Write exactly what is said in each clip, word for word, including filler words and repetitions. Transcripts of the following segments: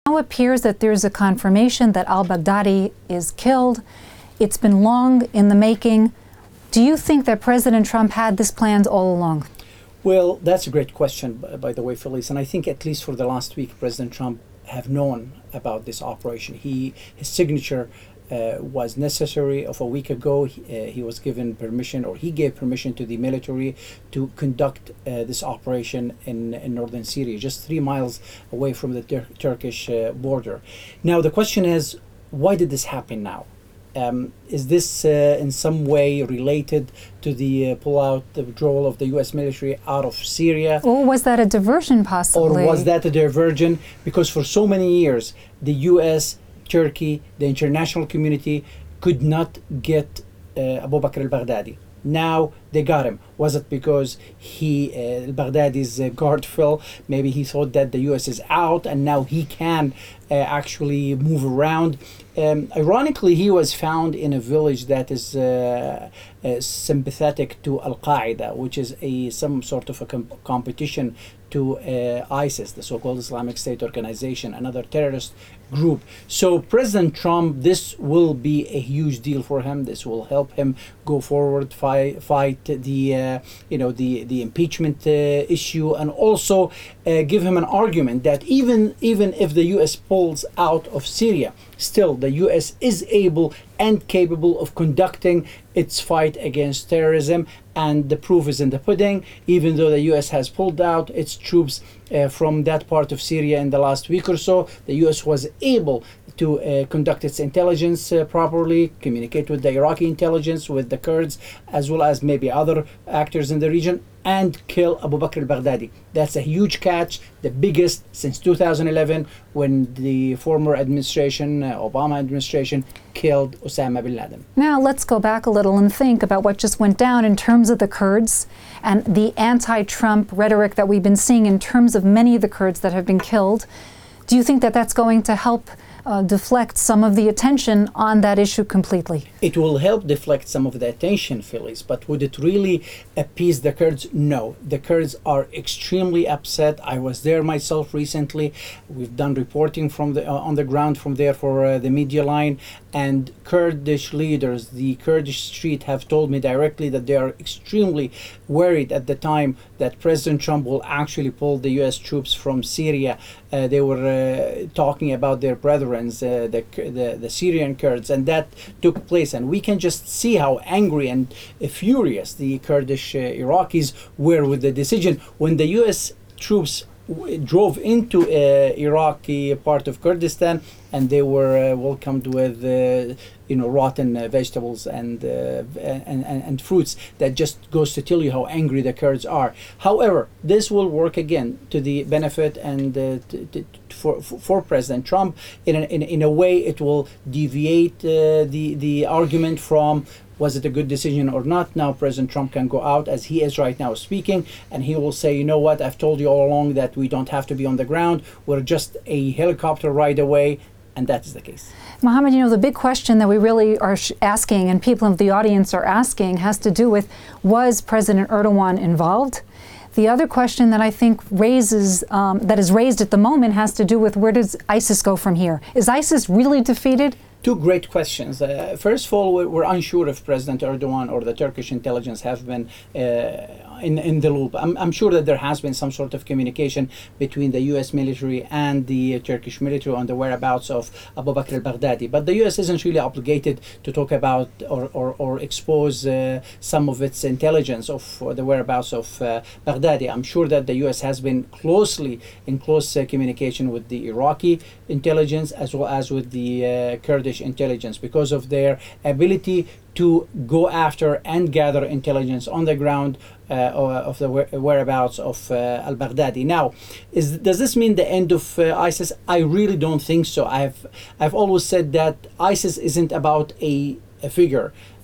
Now appears that there's a confirmation that al-Baghdadi is killed. It's been long in the making. Do you think that President Trump had this planned all along? Well, that's a great question, by the way, Felice. And I think at least for the last week, President Trump have known about this operation. He his signature uh, was necessary. Of a week ago, he, uh, he was given permission, or he gave permission to the military to conduct uh, this operation in, in northern Syria, just three miles away from the Tur- Turkish uh, border. Now, the question is, why did this happen now? Um, is this uh, in some way related to the uh, pull-out, the withdrawal of the U S military out of Syria? Or was that a diversion, possibly? Or was that a diversion? Because for so many years, the U S, Turkey, the international community could not get uh, Abu Bakr al-Baghdadi. Now they got him. Was it because he, uh, al-Baghdadi's uh, guard fell? Maybe he thought that the U S is out and now he can uh, actually move around. Um, ironically, he was found in a village that is uh, uh, sympathetic to Al-Qaeda, which is a some sort of a com- competition to uh, ISIS, the so-called Islamic State organization, another terrorist group. So President Trump, this will be a huge deal for him. This will help him go forward, fight, fight the uh, you know the the impeachment uh, issue, and also uh, give him an argument that even even if the U S pulls out of Syria, still the U S is able and capable of conducting its fight against terrorism, and the proof is in the pudding. Even though the U S has pulled out its troops uh, from that part of Syria in the last week or so, the U S was able to uh, conduct its intelligence uh, properly, communicate with the Iraqi intelligence, with the Kurds, as well as maybe other actors in the region, and kill Abu Bakr al-Baghdadi. That's a huge catch, the biggest since two thousand eleven, when the former administration, uh, Obama administration, killed Osama bin Laden. Now let's go back a little and think about what just went down in terms of the Kurds and the anti-Trump rhetoric that we've been seeing in terms of many of the Kurds that have been killed. Do you think that that's going to help Uh, deflect some of the attention on that issue completely? It will help deflect some of the attention, Phyllis, but would it really appease the Kurds? No. The Kurds are extremely upset. I was there myself recently. We've done reporting from the uh, on the ground from there for uh, the media line, and Kurdish leaders, the Kurdish street, have told me directly that they are extremely worried at the time that President Trump will actually pull the U S troops from Syria. Uh, they were uh, talking about their brethren, Uh, the, the the Syrian Kurds, and that took place, and we can just see how angry and uh, furious the Kurdish uh, Iraqis were with the decision when the U S troops w- drove into uh, Iraqi part of Kurdistan, and they were uh, welcomed with uh, you know rotten uh, vegetables and, uh, and and and fruits. That just goes to tell you how angry the Kurds are. However, this will work again to the benefit and uh, to, to, for, for for President Trump. In a, in, in a way, it will deviate uh, the the argument from was it a good decision or not. Now President Trump can go out, as he is right now speaking, and he will say, you know what, I've told you all along that we don't have to be on the ground. We're just a helicopter ride away. And that is the case. Mohammed, you know, the big question that we really are sh- asking, and people in the audience are asking, has to do with, was President Erdogan involved? The other question that I think raises, um, that is raised at the moment, has to do with, where does ISIS go from here? Is ISIS really defeated? Two great questions. Uh, first of all, we're unsure if President Erdogan or the Turkish intelligence have been uh, in, in the loop. I'm, I'm sure that there has been some sort of communication between the U S military and the uh, Turkish military on the whereabouts of Abu Bakr al-Baghdadi. But the U S isn't really obligated to talk about or, or, or expose uh, some of its intelligence of uh, the whereabouts of uh, Baghdadi. I'm sure that the U S has been closely in close uh, communication with the Iraqi intelligence as well as with the uh, Kurdish intelligence, because of their ability to go after and gather intelligence on the ground uh, of the whereabouts of uh, al-Baghdadi. Now, is, does this mean the end of uh, ISIS? I really don't think so. I've I've always said that ISIS isn't about a, a figure.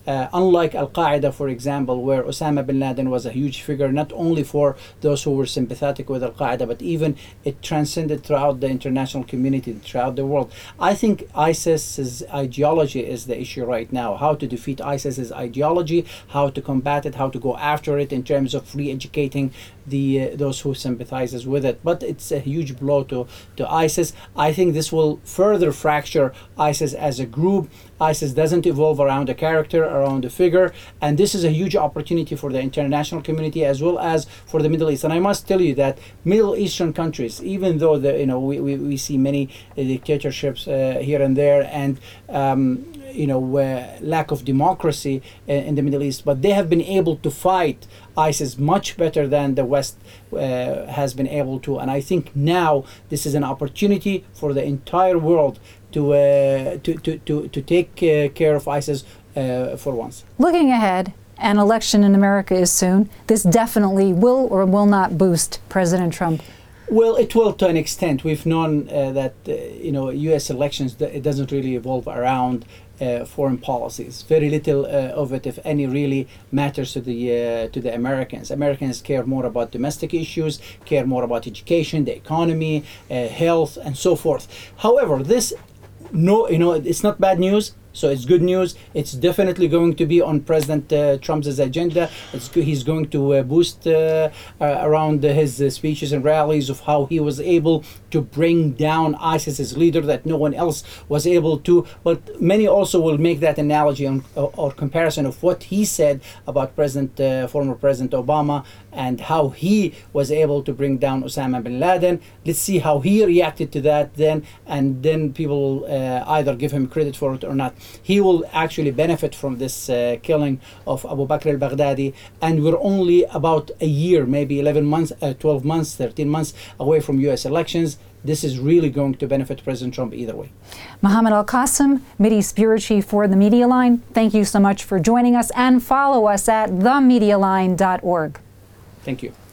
Uh, unlike Al-Qaeda, for example, where Osama bin Laden was a huge figure, not only for those who were sympathetic with Al-Qaeda, but even it transcended throughout the international community, throughout the world. I think ISIS's ideology is the issue right now. How to defeat ISIS's ideology, how to combat it, how to go after it in terms of re-educating the uh, those who sympathizes with it. But it's a huge blow to, to ISIS. I think this will further fracture ISIS as a group. ISIS doesn't evolve around a character, around a figure, and this is a huge opportunity for the international community as well as for the Middle East. And I must tell you that Middle Eastern countries, even though the, you know we, we, we see many uh, dictatorships uh, here and there, and um, you know uh, lack of democracy uh, in the Middle East, but they have been able to fight ISIS much better than the West uh, has been able to. And I think now this is an opportunity for the entire world to uh, to, to, to, to take uh, care of ISIS uh, for once. Looking ahead, an election in America is soon. This definitely will or will not boost President Trump. Well, it will to an extent. We've known uh, that uh, you know U S elections, it doesn't really evolve around uh, foreign policies. Very little uh, of it, if any, really matters to the uh, to the Americans. Americans care more about domestic issues, care more about education, the economy, uh, health, and so forth. However, this no, you know, it's not bad news. So it's good news. It's definitely going to be on President uh, Trump's agenda. It's go- he's going to uh, boost uh, uh, around his uh, speeches and rallies of how he was able to bring down ISIS's leader that no one else was able to. But many also will make that analogy on, or, or comparison of what he said about President, uh, former President Obama, and how he was able to bring down Osama bin Laden. Let's see how he reacted to that then, and then people will uh, either give him credit for it or not. He will actually benefit from this uh, killing of Abu Bakr al-Baghdadi, and we're only about a year, maybe eleven months, uh, twelve months, thirteen months away from U S elections. This is really going to benefit President Trump either way. Mohammed Al-Qasim, Mideast Bureau Chief for The Media Line, thank you so much for joining us, and follow us at the media line dot org. Thank you.